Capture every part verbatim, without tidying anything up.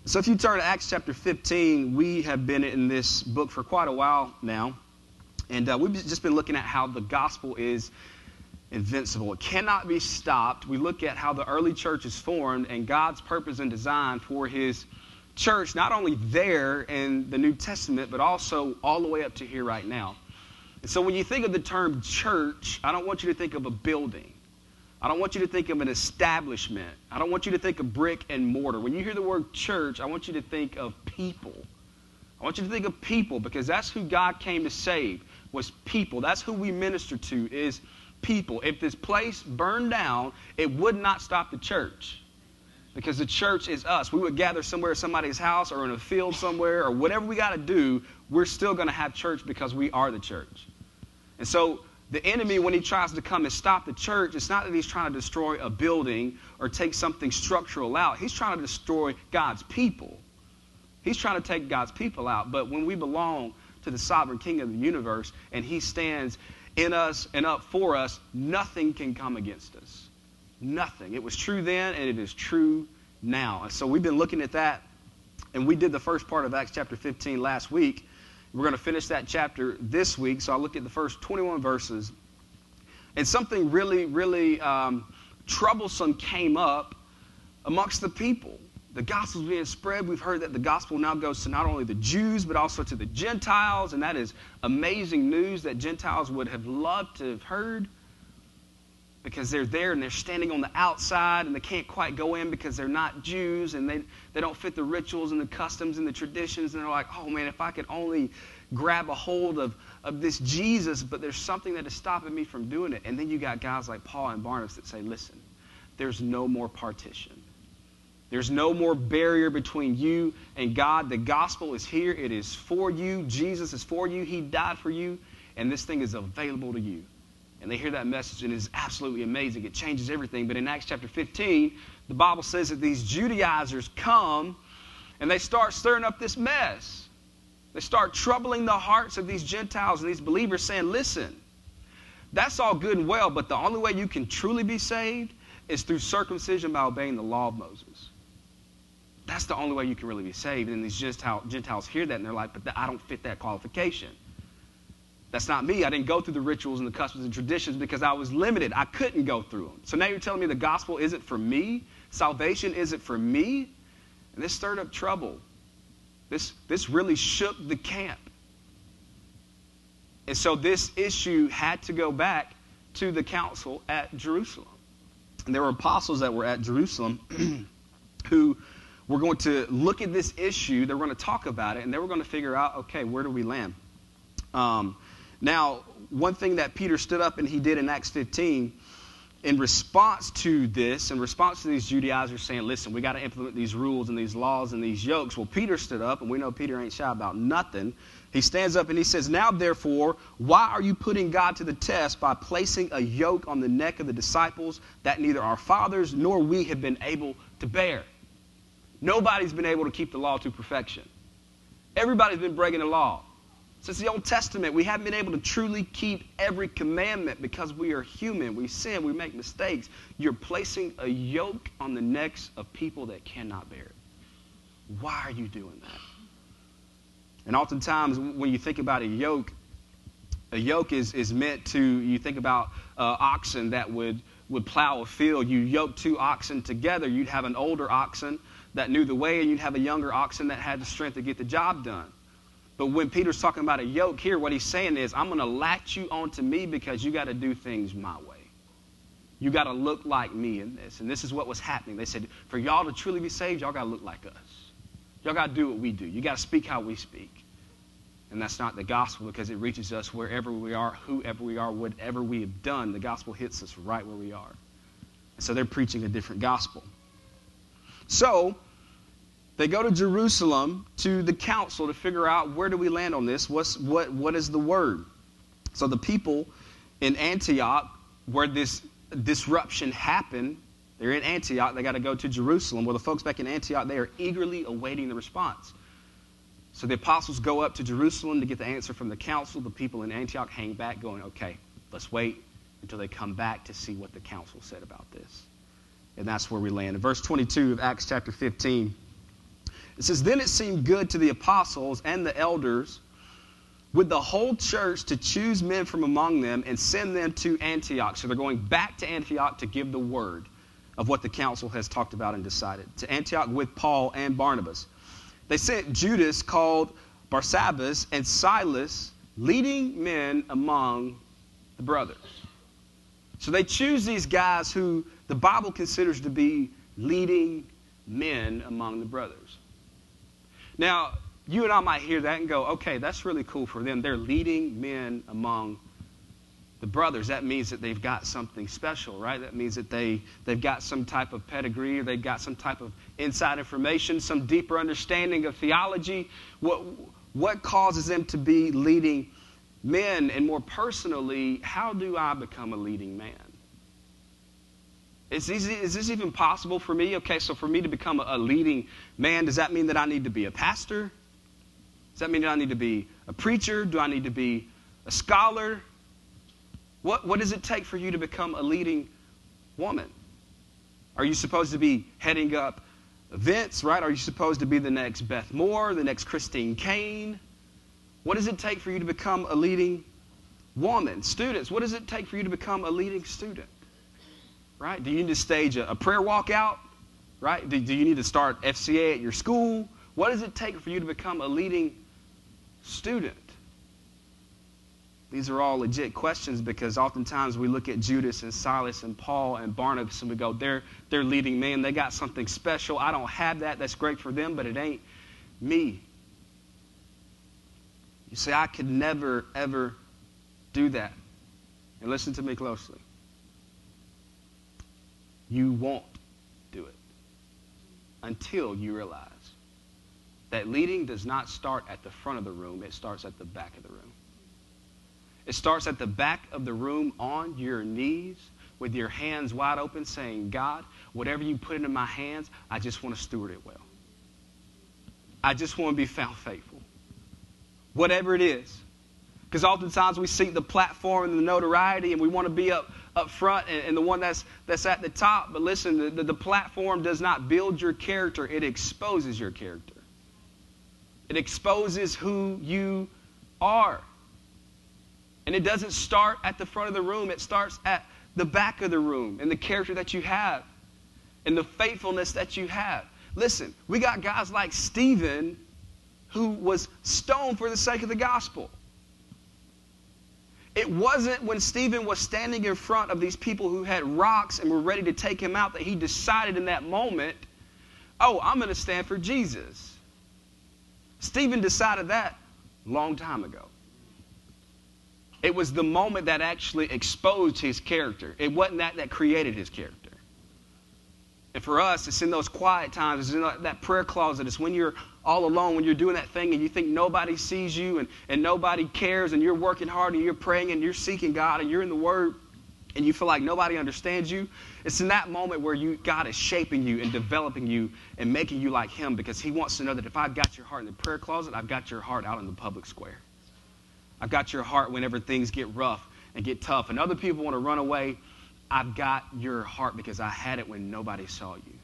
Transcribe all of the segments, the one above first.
So if you turn to Acts chapter fifteen, we have been in this book for quite a while now. And uh, we've just been looking at how the gospel is invincible. It cannot be stopped. We look at how the early church is formed and God's purpose and design for his church, not only there in the New Testament, but also all the way up to here right now. And so when you think of the term church, I don't want you to think of a building. I don't want you to think of an establishment. I don't want you to think of brick and mortar. When you hear the word church, I want you to think of people. I want you to think of people, because that's who God came to save, was people. That's who we minister to, is people. If this place burned down, it would not stop the church, because the church is us. We would gather somewhere at somebody's house or in a field somewhere or whatever we got to do, we're still going to have church because we are the church. And so the enemy, when he tries to come and stop the church, it's not that he's trying to destroy a building or take something structural out. He's trying to destroy God's people. He's trying to take God's people out. But when we belong to the sovereign King of the universe and he stands in us and up for us, nothing can come against us. Nothing. It was true then and it is true now. And so we've been looking at that, and we did the first part of Acts chapter fifteen last week. We're going to finish that chapter this week, so I looked at the first twenty-one verses. And something really, really um, troublesome came up amongst the people. The gospel's being spread. We've heard that the gospel now goes to not only the Jews, but also to the Gentiles. And that is amazing news that Gentiles would have loved to have heard, because they're there and they're standing on the outside and they can't quite go in because they're not Jews and they, they don't fit the rituals and the customs and the traditions. And they're like, oh man, if I could only grab a hold of, of this Jesus, but there's something that is stopping me from doing it. And then you got guys like Paul and Barnabas that say, listen, there's no more partition. There's no more barrier between you and God. The gospel is here. It is for you. Jesus is for you. He died for you. And this thing is available to you. And they hear that message, and it's absolutely amazing. It changes everything. But in Acts chapter fifteen, the Bible says that these Judaizers come, and they start stirring up this mess. They start troubling the hearts of these Gentiles and these believers, saying, listen, that's all good and well, but the only way you can truly be saved is through circumcision by obeying the law of Moses. That's the only way you can really be saved. And these Gentiles hear that, and they're like, but I don't fit that qualification. That's not me. I didn't go through the rituals and the customs and traditions because I was limited. I couldn't go through them. So now you're telling me the gospel isn't for me? Salvation isn't for me? And this stirred up trouble. This, this really shook the camp. And so this issue had to go back to the council at Jerusalem. And there were apostles that were at Jerusalem who were going to look at this issue. They were going to talk about it, and they were going to figure out, okay, where do we land? Um... Now, one thing that Peter stood up and he did in Acts fifteen, in response to this, in response to these Judaizers saying, listen, we got to implement these rules and these laws and these yokes. Well, Peter stood up, and we know Peter ain't shy about nothing. He stands up and he says, now, therefore, why are you putting God to the test by placing a yoke on the neck of the disciples that neither our fathers nor we have been able to bear? Nobody's been able to keep the law to perfection. Everybody's been breaking the law. Since the Old Testament, we haven't been able to truly keep every commandment because we are human. We sin. We make mistakes. You're placing a yoke on the necks of people that cannot bear it. Why are you doing that? And oftentimes, when you think about a yoke, a yoke is, is meant to, you think about uh, oxen that would, would plow a field. You yoke two oxen together. You'd have an older oxen that knew the way, and you'd have a younger oxen that had the strength to get the job done. But when Peter's talking about a yoke here, what he's saying is, I'm going to latch you onto me because you got to do things my way. You got to look like me in this. And this is what was happening. They said, for y'all to truly be saved, y'all got to look like us. Y'all got to do what we do. You got to speak how we speak. And that's not the gospel, because it reaches us wherever we are, whoever we are, whatever we have done. The gospel hits us right where we are. And so they're preaching a different gospel. So they go to Jerusalem to the council to figure out, where do we land on this? What's, what, what is the word? So the people in Antioch, where this disruption happened, they're in Antioch. They got to go to Jerusalem. Well, the folks back in Antioch, they are eagerly awaiting the response. So the apostles go up to Jerusalem to get the answer from the council. The people in Antioch hang back going, okay, let's wait until they come back to see what the council said about this. And that's where we land. In verse twenty-two of Acts chapter fifteen, It says, then it seemed good to the apostles and the elders with the whole church to choose men from among them and send them to Antioch. So they're going back to Antioch to give the word of what the council has talked about and decided. To Antioch with Paul and Barnabas. They sent Judas, called Barsabbas, and Silas, leading men among the brothers. So they choose these guys who the Bible considers to be leading men among the brothers. Now, you and I might hear that and go, okay, that's really cool for them. They're leading men among the brothers. That means that they've got something special, right? That means that they, they've got some type of pedigree, or they've got some type of inside information, some deeper understanding of theology. What, what causes them to be leading men? And more personally, how do I become a leading man? Is this, is this even possible for me? Okay, so for me to become a, a leading man, does that mean that I need to be a pastor? Does that mean that I need to be a preacher? Do I need to be a scholar? What, what does it take for you to become a leading woman? Are you supposed to be heading up events, right? Are you supposed to be the next Beth Moore, the next Christine Kane? What does it take for you to become a leading woman? Students, what does it take for you to become a leading student? Right? Do you need to stage a, a prayer walkout? Right? Do, do you need to start F C A at your school? What does it take for you to become a leading student? These are all legit questions, because oftentimes we look at Judas and Silas and Paul and Barnabas and we go, they're, they're leading men. They got something special. I don't have that. That's great for them, but it ain't me. You say, I could never, ever do that. And listen to me closely. You won't do it until you realize that leading does not start at the front of the room. It starts at the back of the room. It starts at the back of the room on your knees with your hands wide open saying, God, whatever you put into my hands, I just want to steward it well. I just want to be found faithful. Whatever it is. Because oftentimes we seek the platform and the notoriety and we want to be up, up front and, and the one that's, that's at the top. But listen, the, the, the platform does not build your character. It exposes your character. It exposes who you are. And it doesn't start at the front of the room. It starts at the back of the room and the character that you have and the faithfulness that you have. Listen, we got guys like Stephen who was stoned for the sake of the gospel. It wasn't when Stephen was standing in front of these people who had rocks and were ready to take him out that he decided in that moment, oh, I'm going to stand for Jesus. Stephen decided that a long time ago. It was the moment that actually exposed his character. It wasn't that that created his character. And for us, it's in those quiet times, it's in that prayer closet, it's when you're all alone, when you're doing that thing and you think nobody sees you and, and nobody cares and you're working hard and you're praying and you're seeking God and you're in the Word and you feel like nobody understands you. It's in that moment where you God is shaping you and developing you and making you like Him, because He wants to know that if I've got your heart in the prayer closet, I've got your heart out in the public square. I've got your heart whenever things get rough and get tough and other people want to run away. I've got your heart because I had it when nobody saw you.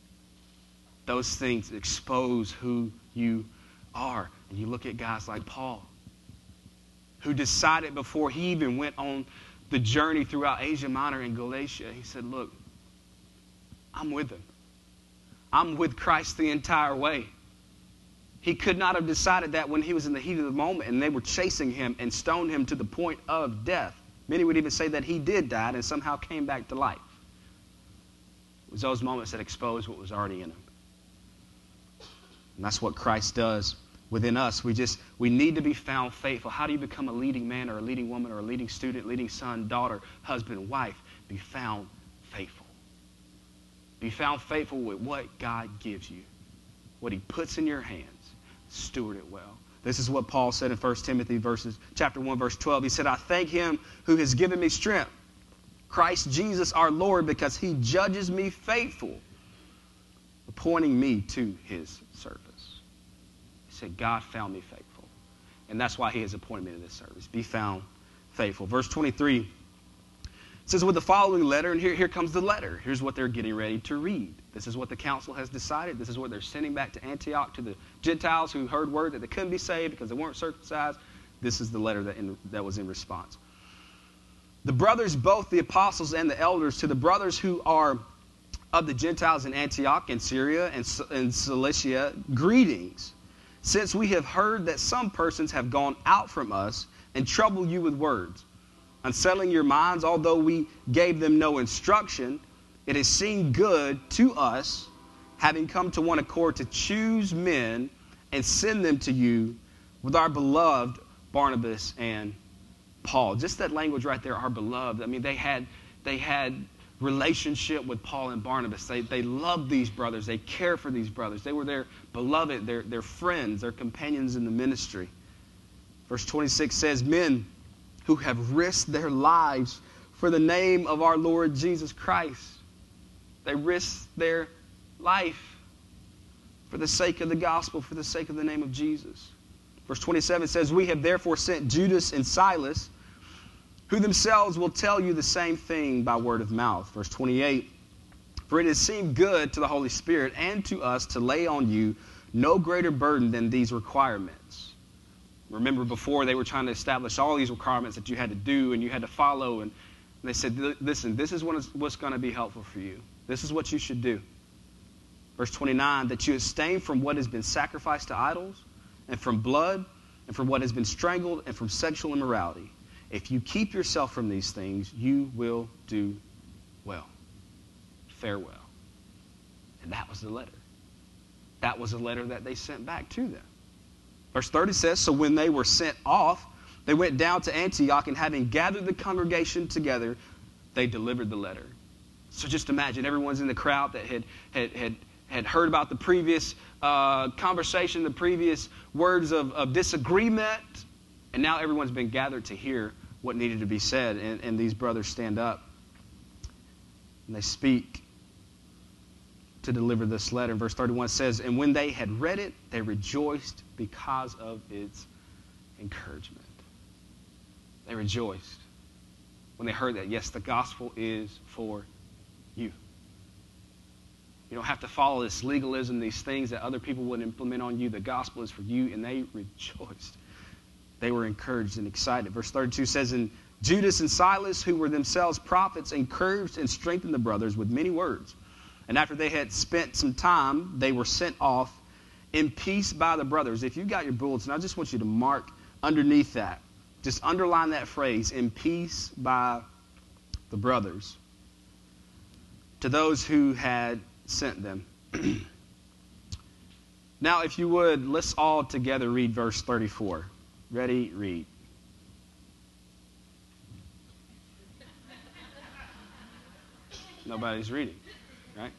Those things expose who you are. And you look at guys like Paul, who decided before he even went on the journey throughout Asia Minor and Galatia, he said, look, I'm with him. I'm with Christ the entire way. He could not have decided that when he was in the heat of the moment and they were chasing him and stoned him to the point of death. Many would even say that he did die and somehow came back to life. It was those moments that exposed what was already in him. And that's what Christ does within us. We just, we need to be found faithful. How do you become a leading man or a leading woman or a leading student, leading son, daughter, husband, wife? Be found faithful. Be found faithful with what God gives you, what He puts in your hands. Steward it well. This is what Paul said in First Timothy verses, chapter one, verse twelve. He said, I thank Him who has given me strength, Christ Jesus our Lord, because He judges me faithful, appointing me to His service. He said, God found me faithful. And that's why He has appointed me to this service. Be found faithful. Verse twenty-three, It says, with the following letter, and here, here comes the letter. Here's what they're getting ready to read. This is what the council has decided. This is what they're sending back to Antioch, to the Gentiles who heard word that they couldn't be saved because they weren't circumcised. This is the letter that, in, that was in response. The brothers, both the apostles and the elders, to the brothers who are of the Gentiles in Antioch and Syria and, and Cilicia, greetings. Since we have heard that some persons have gone out from us and trouble you with words, unsettling your minds, although we gave them no instruction, it has seemed good to us, having come to one accord, to choose men and send them to you with our beloved Barnabas and Paul. Just that language right there, our beloved. I mean, they had they had relationship with Paul and Barnabas. They they loved these brothers. They cared for these brothers. They were their beloved, their, their friends, their companions in the ministry. Verse twenty-six says, men who have risked their lives for the name of our Lord Jesus Christ. They risked their life for the sake of the gospel, for the sake of the name of Jesus. Verse twenty-seven says, we have therefore sent Judas and Silas, who themselves will tell you the same thing by word of mouth. Verse twenty-eight, for it has seemed good to the Holy Spirit and to us to lay on you no greater burden than these requirements. Remember, before they were trying to establish all these requirements that you had to do and you had to follow. And they said, listen, this is what's going to be helpful for you. This is what you should do. Verse twenty-nine, that you abstain from what has been sacrificed to idols, and from blood, and from what has been strangled, and from sexual immorality. If you keep yourself from these things, you will do well. Farewell. And that was the letter. That was the letter that they sent back to them. Verse thirty says, so when they were sent off, they went down to Antioch, and having gathered the congregation together, they delivered the letter. So just imagine, everyone's in the crowd that had had had, had heard about the previous uh, conversation, the previous words of, of disagreement, and now everyone's been gathered to hear what needed to be said. And, and these brothers stand up, and they speak to deliver this letter. Verse thirty-one says, and when they had read it, they rejoiced because of its encouragement. They rejoiced when they heard that, yes, the gospel is for you. You don't have to follow this legalism, these things that other people would implement on you. The gospel is for you, and they rejoiced. They were encouraged and excited. Verse thirty-two says, and Judas and Silas, who were themselves prophets, encouraged and strengthened the brothers with many words. And after they had spent some time, they were sent off in peace by the brothers. If you've got your bulletin, I just want you to mark underneath that. Just underline that phrase, in peace by the brothers, to those who had sent them. Now, if you would, let's all together read verse thirty-four. Ready? Read. Nobody's reading, right?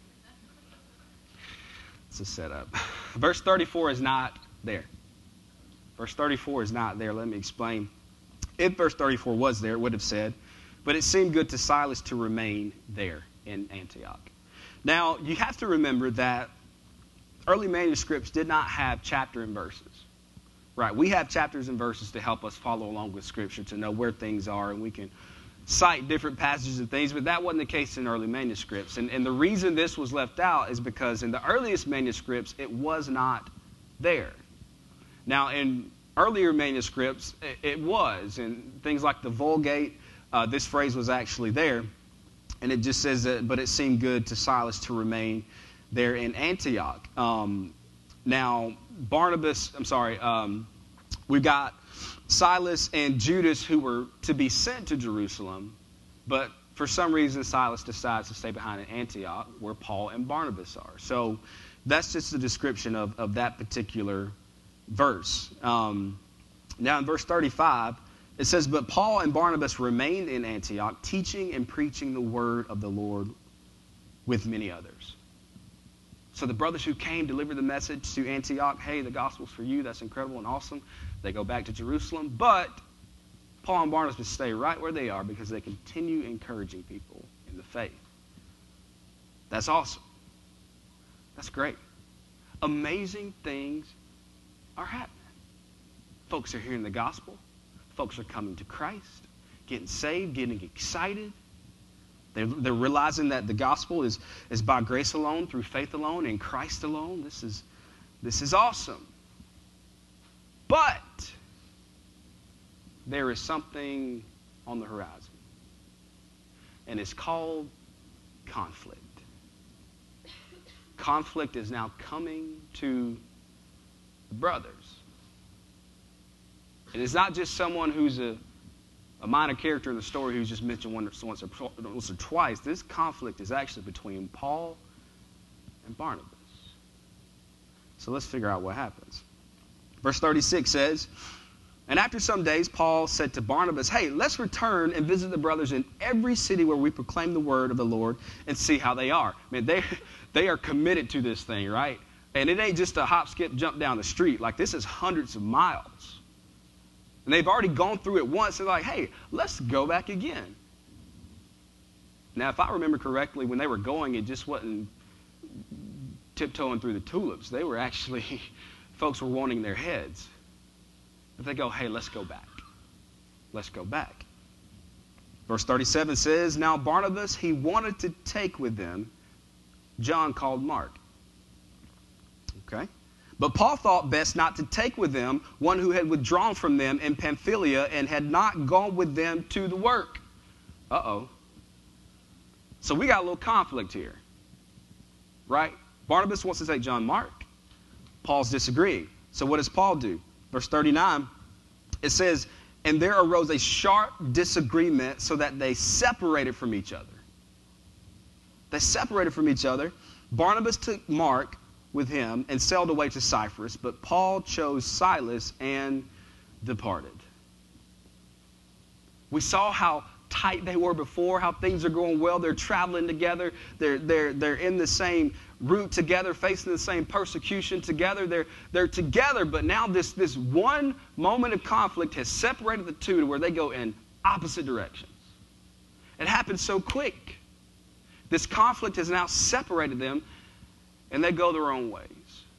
It's a setup. Verse thirty-four is not there. Verse thirty-four is not there. Let me explain. If verse thirty-four was there, it would have said, but it seemed good to Silas to remain there in Antioch. Now, you have to remember that early manuscripts did not have chapter and verses. Right? We have chapters and verses to help us follow along with Scripture, to know where things are, and we can cite different passages and things, but that wasn't the case in early manuscripts. And, and the reason this was left out is because in the earliest manuscripts, it was not there. Now, in earlier manuscripts, it, it was. And things like the Vulgate, uh, this phrase was actually there. And it just says that, but it seemed good to Silas to remain there in Antioch. Um, now, Barnabas, I'm sorry, um, we've got Silas and Judas who were to be sent to Jerusalem, but for some reason Silas decides to stay behind in Antioch where Paul and Barnabas are. So that's just a description of, of that particular verse. Um, now in verse thirty-five, it says, but Paul and Barnabas remained in Antioch, teaching and preaching the word of the Lord with many others. So the brothers who came delivered the message to Antioch. Hey, the gospel's for you. That's incredible and awesome. They go back to Jerusalem. But Paul and Barnabas stay right where they are because they continue encouraging people in the faith. That's awesome. That's great. Amazing things are happening. Folks are hearing the gospel. Folks are coming to Christ, getting saved, getting excited. They're, they're realizing that the gospel is, is by grace alone, through faith alone, in Christ alone. This is, this is awesome. But there is something on the horizon. And it's called conflict. Conflict is now coming to the brothers. And it's not just someone who's a, a minor character in the story who's just mentioned once, once, or, once or twice. This conflict is actually between Paul and Barnabas. So let's figure out what happens. Verse thirty-six says, and after some days, Paul said to Barnabas, hey, let's return and visit the brothers in every city where we proclaim the word of the Lord and see how they are. Man, they, they are committed to this thing, right? And it ain't just a hop, skip, jump down the street. Like, this is hundreds of miles. And they've already gone through it once. They're like, hey, let's go back again. Now, if I remember correctly, when they were going, it just wasn't tiptoeing through the tulips. They were actually, folks were wanting their heads. But they go, hey, let's go back. Let's go back. Verse thirty-seven says, now Barnabas, he wanted to take with them John called Mark. Okay? But Paul thought best not to take with them one who had withdrawn from them in Pamphylia and had not gone with them to the work. Uh-oh. So we got a little conflict here. Right? Barnabas wants to take John Mark. Paul's disagreeing. So what does Paul do? Verse thirty-nine, it says, and there arose a sharp disagreement so that they separated from each other. They separated from each other. Barnabas took Mark with him and sailed away to Cyprus, but Paul chose Silas and departed. We saw how tight they were before, how things are going well. They're traveling together. They're, they're, they're in the same route together, facing the same persecution together. They're, they're together, but now this, this one moment of conflict has separated the two to where they go in opposite directions. It happened so quick. This conflict has now separated them, and they go their own ways.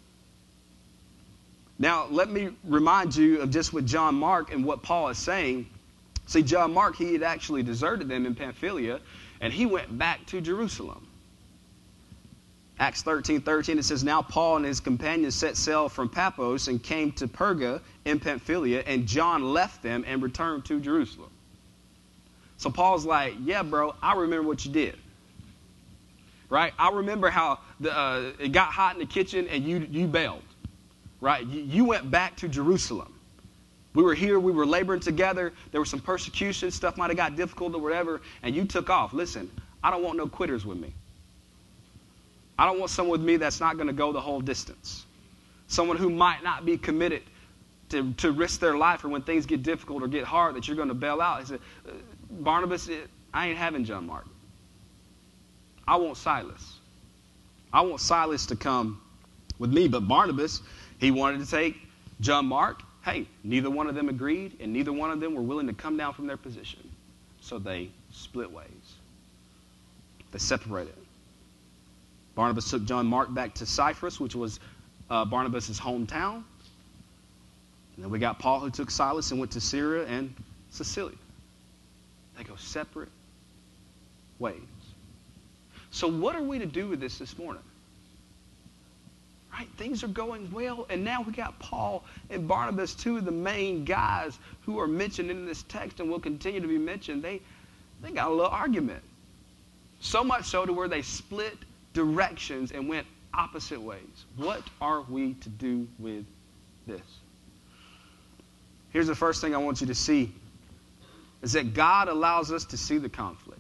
Now, let me remind you of just with John Mark and what Paul is saying. See, John Mark, he had actually deserted them in Pamphylia, and he went back to Jerusalem. Acts thirteen thirteen, it says, now Paul and his companions set sail from Paphos and came to Perga in Pamphylia, and John left them and returned to Jerusalem. So Paul's like, yeah, bro, I remember what you did. Right? I remember how the, uh, it got hot in the kitchen and you, you bailed. Right? You, you went back to Jerusalem. We were here, we were laboring together. There was some persecution, stuff might have got difficult or whatever, and you took off. Listen, I don't want no quitters with me. I don't want someone with me that's not going to go the whole distance. Someone who might not be committed to, to risk their life, or when things get difficult or get hard that you're going to bail out. He said, Barnabas, I ain't having John Mark. I want Silas. I want Silas to come with me. But Barnabas, he wanted to take John Mark. Hey, neither one of them agreed, and neither one of them were willing to come down from their position. So they split ways. They separated. Barnabas took John Mark back to Cyprus, which was uh, Barnabas' hometown. And then we got Paul, who took Silas and went to Syria and Cilicia. They go separate ways. So what are we to do with this this morning? Right? Things are going well, and now we got Paul and Barnabas, two of the main guys who are mentioned in this text and will continue to be mentioned. They, they got a little argument. So much so to where they split directions and went opposite ways. What are we to do with this? Here's the first thing I want you to see, is that God allows us to see the conflict.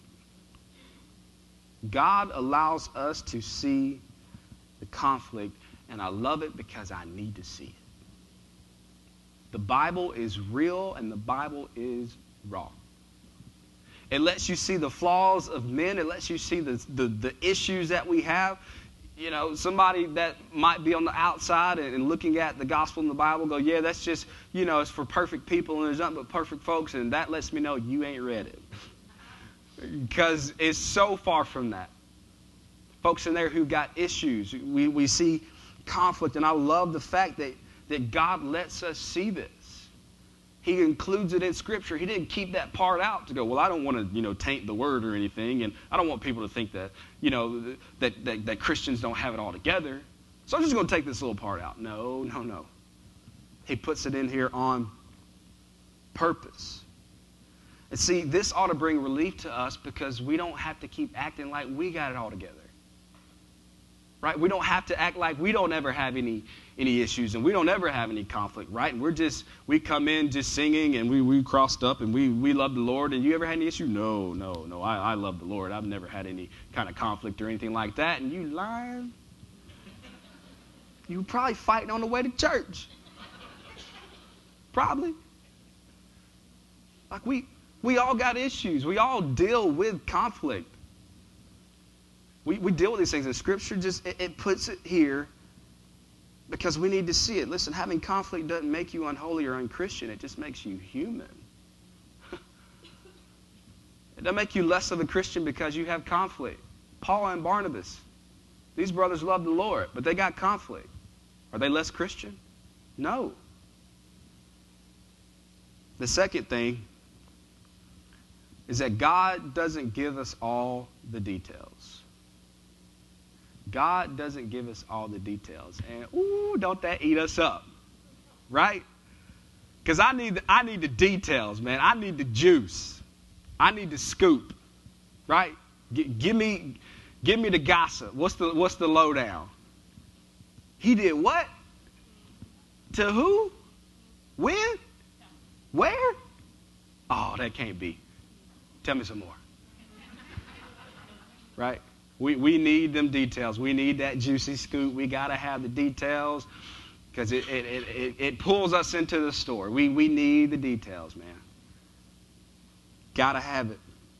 God allows us to see the conflict, and I love it because I need to see it. The Bible is real, and the Bible is raw. It lets you see the flaws of men. It lets you see the, the, the issues that we have. You know, somebody that might be on the outside and, and looking at the gospel in the Bible go, yeah, that's just, you know, it's for perfect people and there's nothing but perfect folks. And that lets me know you ain't read it. Because it's so far from that. Folks in there who got issues. We, we see conflict. And I love the fact that, that God lets us see this. He includes it in Scripture. He didn't keep that part out to go, well, I don't want to, you know, taint the word or anything, and I don't want people to think that, you know, that, that, that Christians don't have it all together. So I'm just going to take this little part out. No, no, no. He puts it in here on purpose. And see, this ought to bring relief to us because we don't have to keep acting like we got it all together. Right? We don't have to act like we don't ever have any any issues and we don't ever have any conflict, right? And we're just, we come in just singing and we, we crossed up and we, we love the Lord. And you ever had any issue? No, no, no. I, I love the Lord. I've never had any kind of conflict or anything like that. And you lying? You were probably fighting on the way to church. Probably. Like we, we all got issues. We all deal with conflict. We, we deal with these things, and Scripture just, it, it puts it here because we need to see it. Listen, having conflict doesn't make you unholy or unchristian. It just makes you human. It doesn't make you less of a Christian because you have conflict. Paul and Barnabas, these brothers love the Lord, but they got conflict. Are they less Christian? No. The second thing is that God doesn't give us all the details. God doesn't give us all the details. And, ooh, don't that eat us up, right? Because I need, the, I need the details, man. I need the juice. I need the scoop, right? G- give me, give me the gossip. What's the, what's the lowdown? He did what? To who? When? Where? Oh, that can't be. Tell me some more. Right? We we need them details. We need that juicy scoop. We got to have the details because it it, it it it pulls us into the story. We we need the details, man. Got to have it.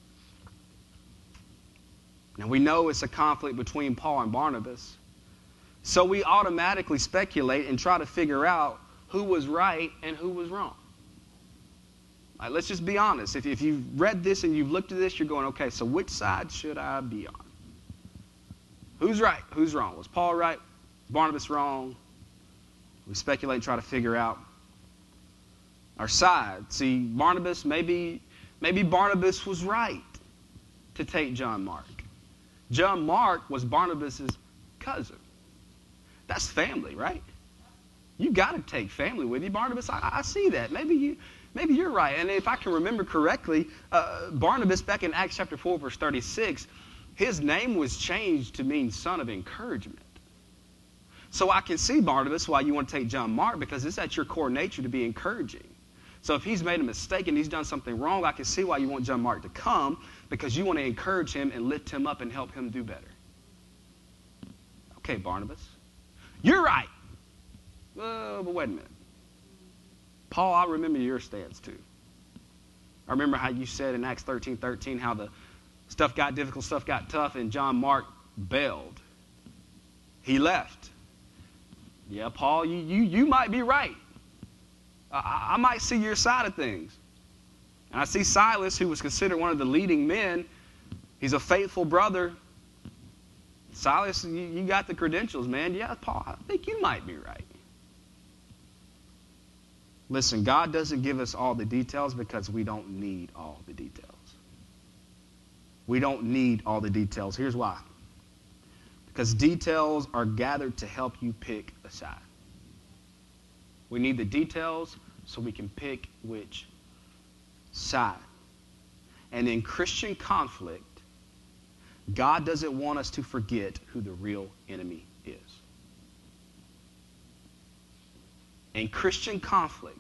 Now we know it's a conflict between Paul and Barnabas. So we automatically speculate and try to figure out who was right and who was wrong. All right, let's just be honest. If, if you've read this and you've looked at this, you're going, okay, so which side should I be on? Who's right? Who's wrong? Was Paul right? Barnabas wrong? We speculate and try to figure out our side. See, Barnabas, maybe, maybe Barnabas was right to take John Mark. John Mark was Barnabas' cousin. That's family, right? You got to take family with you. Barnabas, I, I see that. Maybe you, maybe you're right. And if I can remember correctly, uh, Barnabas, back in Acts chapter four, verse thirty-six, his name was changed to mean son of encouragement. So I can see, Barnabas, why you want to take John Mark, because it's at your core nature to be encouraging. So if he's made a mistake and he's done something wrong, I can see why you want John Mark to come, because you want to encourage him and lift him up and help him do better. Okay, Barnabas, you're right. Uh, but wait a minute. Paul, I remember your stance too. I remember how you said in Acts thirteen thirteen how the stuff got difficult, stuff got tough, and John Mark bailed. He left. Yeah, Paul, you you, you might be right. I, I might see your side of things. And I see Silas, who was considered one of the leading men. He's a faithful brother. Silas, you, you got the credentials, man. Yeah, Paul, I think you might be right. Listen, God doesn't give us all the details because we don't need all the details. We don't need all the details. Here's why. Because details are gathered to help you pick a side. We need the details so we can pick which side. And in Christian conflict, God doesn't want us to forget who the real enemy is. In Christian conflict,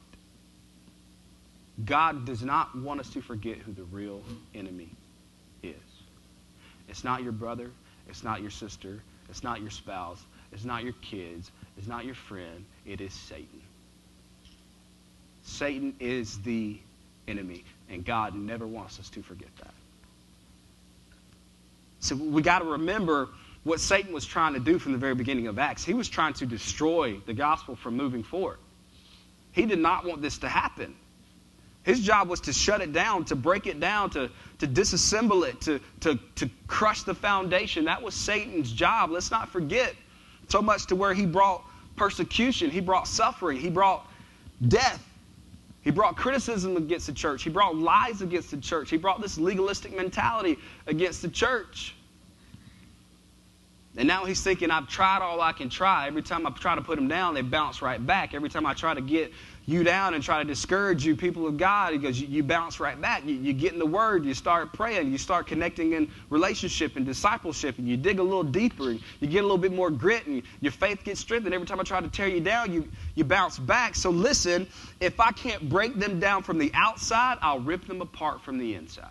God does not want us to forget who the real enemy is. It's not your brother. It's not your sister. It's not your spouse. It's not your kids. It's not your friend. It is Satan. Satan is the enemy, and God never wants us to forget that. So we got to remember what Satan was trying to do from the very beginning of Acts. He was trying to destroy the gospel from moving forward. He did not want this to happen. His job was to shut it down, to break it down, to, to disassemble it, to, to, to crush the foundation. That was Satan's job. Let's not forget, so much to where he brought persecution, he brought suffering, he brought death. He brought criticism against the church. He brought lies against the church. He brought this legalistic mentality against the church. And now he's thinking, I've tried all I can try. Every time I try to put them down, they bounce right back. Every time I try to get you down and try to discourage you, people of God, he goes, you, you bounce right back. You, you get in the Word, you start praying, you start connecting in relationship and discipleship, and you dig a little deeper, and you get a little bit more grit, and your faith gets strengthened. Every time I try to tear you down, you, you bounce back. So listen, if I can't break them down from the outside, I'll rip them apart from the inside.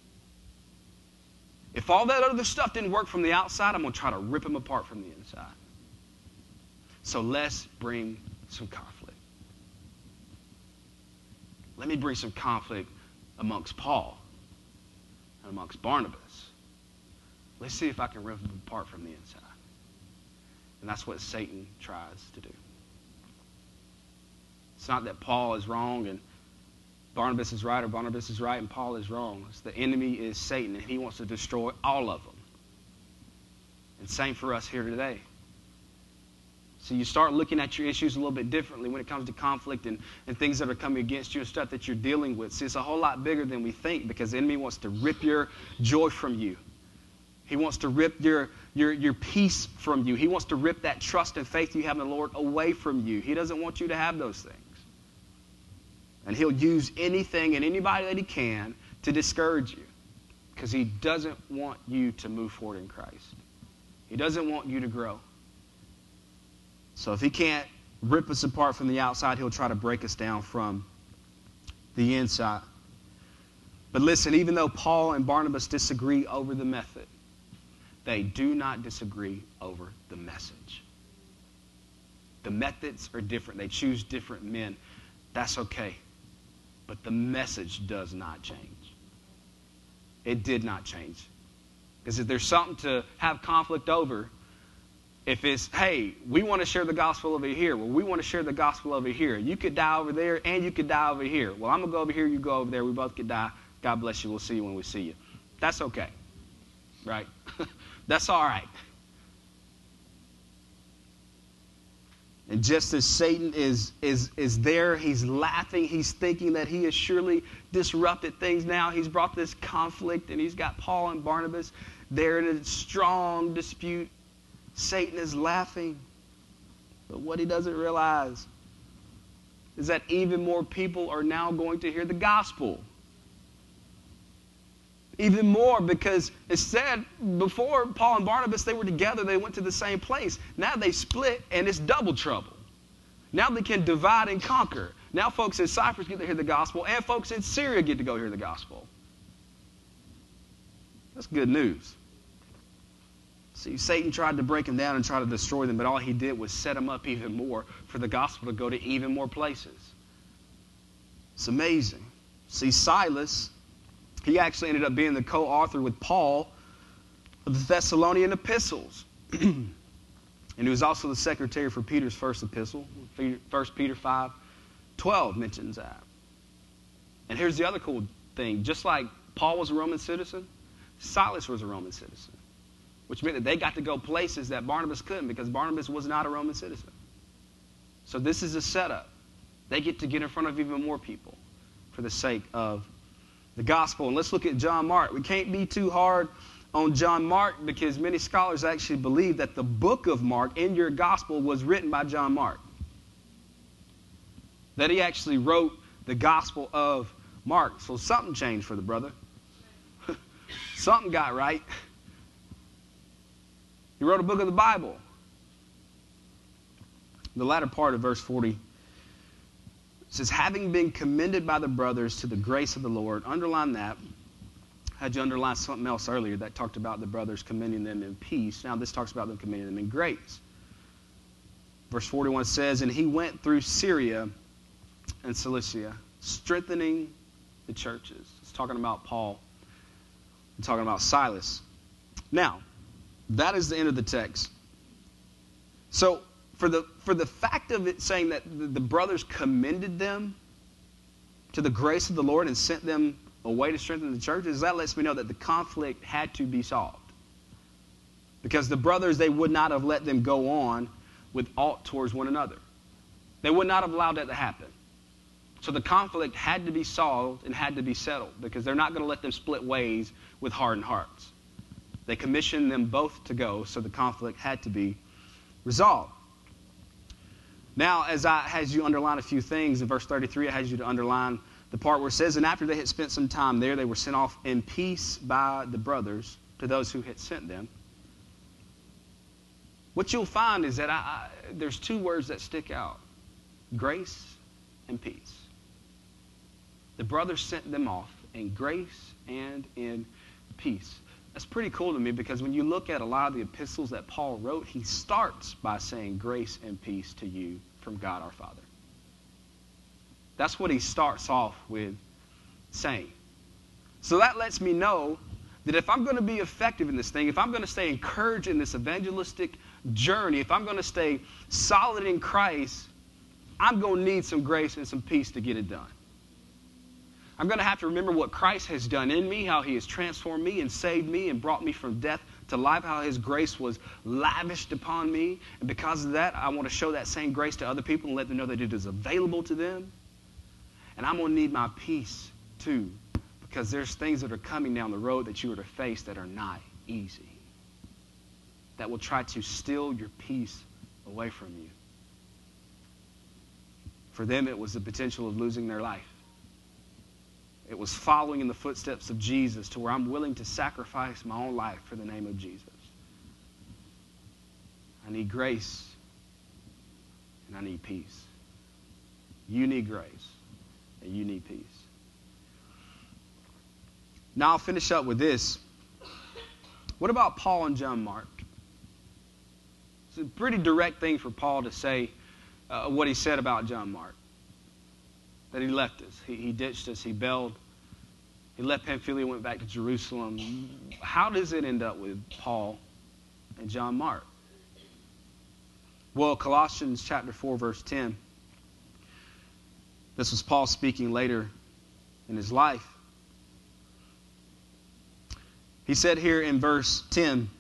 If all that other stuff didn't work from the outside, I'm going to try to rip them apart from the inside. So let's bring some conflict. Let me bring some conflict amongst Paul and amongst Barnabas. Let's see if I can rip them apart from the inside. And that's what Satan tries to do. It's not that Paul is wrong and Barnabas is right, or Barnabas is right and Paul is wrong. It's the enemy is Satan, and he wants to destroy all of them. And same for us here today. So you start looking at your issues a little bit differently when it comes to conflict and, and things that are coming against you and stuff that you're dealing with. See, it's a whole lot bigger than we think, because the enemy wants to rip your joy from you. He wants to rip your, your, your peace from you. He wants to rip that trust and faith you have in the Lord away from you. He doesn't want you to have those things. And he'll use anything and anybody that he can to discourage you, because he doesn't want you to move forward in Christ. He doesn't want you to grow. So if he can't rip us apart from the outside, he'll try to break us down from the inside. But listen, even though Paul and Barnabas disagree over the method, they do not disagree over the message. The methods are different. They choose different men. That's okay. But the message does not change. It did not change. Because if there's something to have conflict over, if it's, hey, we want to share the gospel over here. Well, we want to share the gospel over here. You could die over there and you could die over here. Well, I'm going to go over here, you go over there. We both could die. God bless you. We'll see you when we see you. That's okay. Right? That's all right. And just as Satan is, is, is there, he's laughing, he's thinking that he has surely disrupted things now. He's brought this conflict, and he's got Paul and Barnabas there in a strong dispute. Satan is laughing. But what he doesn't realize is that even more people are now going to hear the gospel. Even more, because it said before Paul and Barnabas, they were together, they went to the same place. Now they split, and it's double trouble. Now they can divide and conquer. Now folks in Cyprus get to hear the gospel, and folks in Syria get to go hear the gospel. That's good news. See, Satan tried to break them down and try to destroy them, but all he did was set them up even more for the gospel to go to even more places. It's amazing. See, Silas, he actually ended up being the co-author with Paul of the Thessalonian epistles. And he was also the secretary for Peter's first epistle. First Peter five twelve mentions that. And here's the other cool thing. Just like Paul was a Roman citizen, Silas was a Roman citizen, which meant that they got to go places that Barnabas couldn't, because Barnabas was not a Roman citizen. So this is a setup. They get to get in front of even more people for the sake of the gospel. And let's look at John Mark. We can't be too hard on John Mark, because many scholars actually believe that the book of Mark in your gospel was written by John Mark. That he actually wrote the gospel of Mark. So something changed for the brother. Something got right. He wrote a book of the Bible. The latter part of verse forty says, having been commended by the brothers to the grace of the Lord. Underline that. I had you underline something else earlier that talked about the brothers commending them in peace. Now this talks about them commending them in grace. Verse forty-one says, and he went through Syria and Cilicia, strengthening the churches. It's talking about Paul. It's talking about Silas. Now, that is the end of the text. So, for the for the fact of it saying that the, the brothers commended them to the grace of the Lord and sent them away to strengthen the churches, that lets me know that the conflict had to be solved. Because the brothers, they would not have let them go on with aught towards one another. They would not have allowed that to happen. So the conflict had to be solved and had to be settled because they're not going to let them split ways with hardened hearts. They commissioned them both to go, so the conflict had to be resolved. Now, as I has you underline a few things, in verse thirty-three, I has you to underline the part where it says, and after they had spent some time there, they were sent off in peace by the brothers to those who had sent them. What you'll find is that I, I, there's two words that stick out, grace and peace. The brothers sent them off in grace and in peace. That's pretty cool to me because when you look at a lot of the epistles that Paul wrote, he starts by saying grace and peace to you from God our Father. That's what he starts off with saying. So that lets me know that if I'm going to be effective in this thing, if I'm going to stay encouraged in this evangelistic journey, if I'm going to stay solid in Christ, I'm going to need some grace and some peace to get it done. I'm going to have to remember what Christ has done in me, how he has transformed me and saved me and brought me from death to life, how his grace was lavished upon me. And because of that, I want to show that same grace to other people and let them know that it is available to them. And I'm going to need my peace too, because there's things that are coming down the road that you are to face that are not easy, that will try to steal your peace away from you. For them, it was the potential of losing their life. It was following in the footsteps of Jesus to where I'm willing to sacrifice my own life for the name of Jesus. I need grace and I need peace. You need grace and you need peace. Now I'll finish up with this. What about Paul and John Mark? It's a pretty direct thing for Paul to say uh, what he said about John Mark. That he left us. He, he ditched us. He bailed. He left Pamphylia, went back to Jerusalem. How does it end up with Paul and John Mark? Well, Colossians chapter four, verse ten. This was Paul speaking later in his life. He said here in verse ten,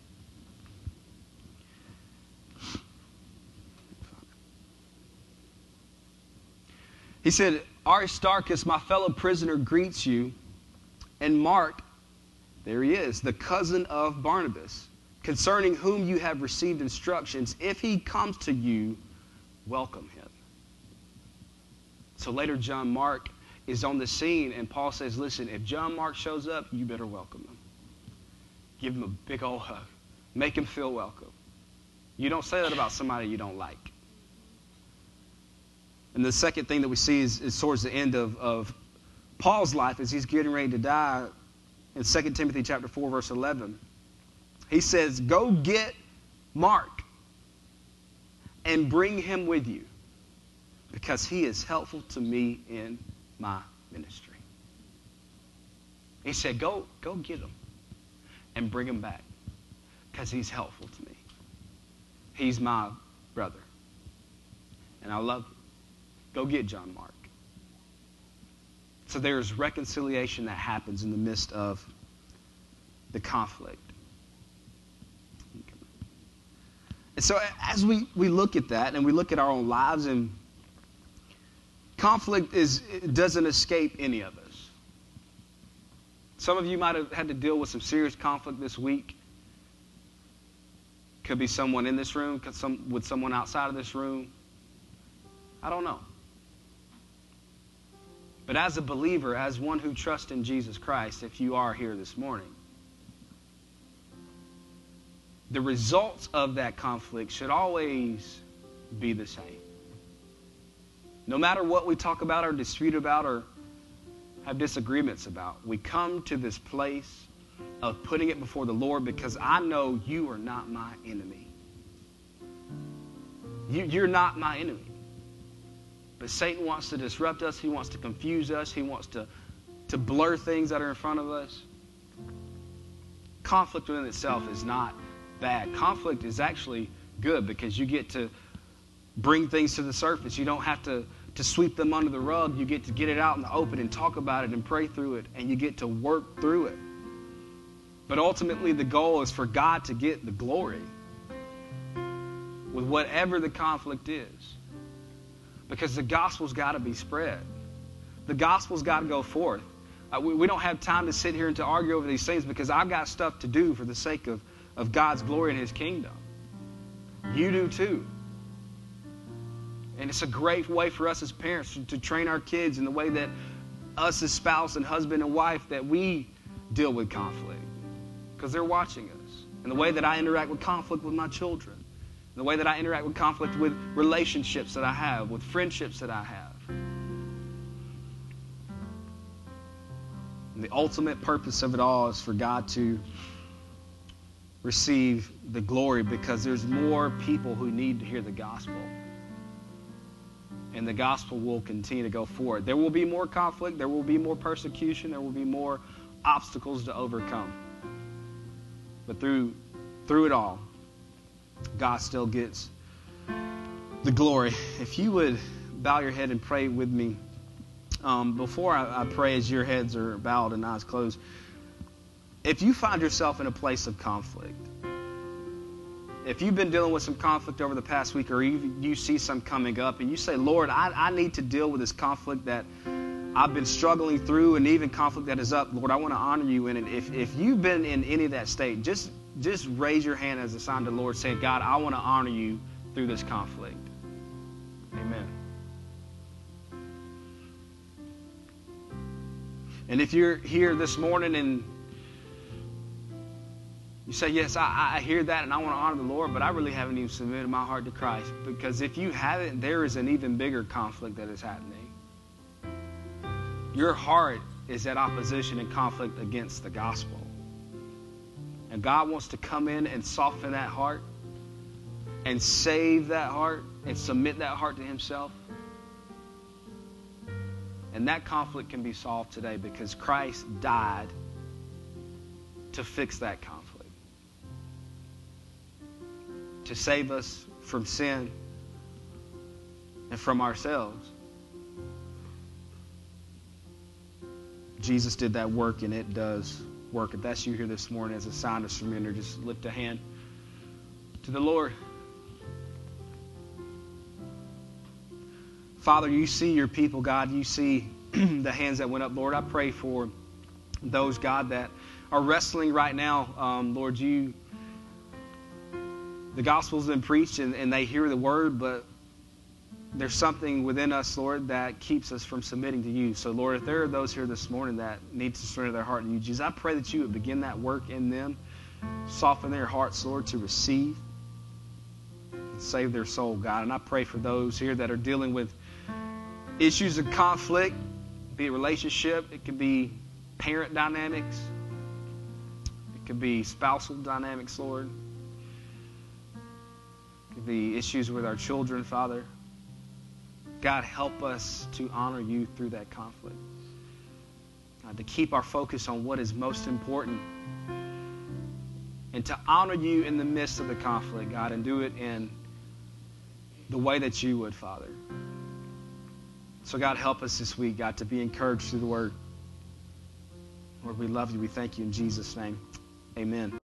he said, Aristarchus, my fellow prisoner, greets you. And Mark, there he is, the cousin of Barnabas, concerning whom you have received instructions. If he comes to you, welcome him. So later John Mark is on the scene, and Paul says, listen, if John Mark shows up, you better welcome him. Give him a big old hug. Make him feel welcome. You don't say that about somebody you don't like. And the second thing that we see is, is towards the end of, of Paul's life as he's getting ready to die in Second Timothy chapter four, verse eleven. He says, go get Mark and bring him with you because he is helpful to me in my ministry. He said, go, go get him and bring him back because he's helpful to me. He's my brother. And I love him. Go get John Mark. So there's reconciliation that happens in the midst of the conflict. And so as we, we look at that and we look at our own lives, and conflict is it doesn't escape any of us. Some of you might have had to deal with some serious conflict this week. Could be someone in this room, could some, with someone outside of this room. I don't know. But as a believer, as one who trusts in Jesus Christ, if you are here this morning, the results of that conflict should always be the same. No matter what we talk about or dispute about or have disagreements about, we come to this place of putting it before the Lord because I know you are not my enemy. You, you're not my enemy. But Satan wants to disrupt us. He wants to confuse us. He wants to, to blur things that are in front of us. Conflict within itself is not bad. Conflict is actually good because you get to bring things to the surface. You don't have to, to sweep them under the rug. You get to get it out in the open and talk about it and pray through it, and you get to work through it. But ultimately the goal is for God to get the glory with whatever the conflict is. Because the gospel's got to be spread. The gospel's got to go forth. Uh, we, we don't have time to sit here and to argue over these things because I've got stuff to do for the sake of, of God's glory and His kingdom. You do too. And it's a great way for us as parents to, to train our kids in the way that us as spouse and husband and wife, that we deal with conflict. Because they're watching us. And the way that I interact with conflict with my children. And the way that I interact with conflict with relationships that I have, with friendships that I have. And the ultimate purpose of it all is for God to receive the glory, because there's more people who need to hear the gospel. And the gospel will continue to go forward. There will be more conflict. There will be more persecution. There will be more obstacles to overcome. But through, through it all, God still gets the glory. If you would bow your head and pray with me. Um, before I, I pray, as your heads are bowed and eyes closed, if you find yourself in a place of conflict, if you've been dealing with some conflict over the past week, or you, you see some coming up, and you say, Lord, I, I need to deal with this conflict that I've been struggling through, and even conflict that is up, Lord, I want to honor you in it. If, if you've been in any of that state, just, just raise your hand as a sign to the Lord, saying, God, I want to honor you through this conflict. Amen. And if you're here this morning and you say, yes, I, I hear that and I want to honor the Lord, but I really haven't even submitted my heart to Christ. Because if you haven't, there is an even bigger conflict that is happening. Your heart is at opposition and conflict against the gospel. And God wants to come in and soften that heart and save that heart and submit that heart to Himself. And that conflict can be solved today because Christ died to fix that conflict. To save us from sin and from ourselves. Jesus did that work, and it does work. If that's you here this morning, as a sign of surrender, just lift a hand to the Lord. Father, you see your people, God. You see the hands that went up, Lord. I pray for those, God, that are wrestling right now. Um, Lord, you... The gospel's been preached and, and they hear the word, but there's something within us, Lord, that keeps us from submitting to you. So, Lord, if there are those here this morning that need to surrender their heart to you, Jesus, I pray that you would begin that work in them, soften their hearts, Lord, to receive and save their soul, God. And I pray for those here that are dealing with issues of conflict, be it relationship, it could be parent dynamics, it could be spousal dynamics, Lord. The issues with our children, Father. God, help us to honor you through that conflict. God, to keep our focus on what is most important. And to honor you in the midst of the conflict, God, and do it in the way that you would, Father. So, God, help us this week, God, to be encouraged through the word. Lord, we love you. We thank you in Jesus' name. Amen.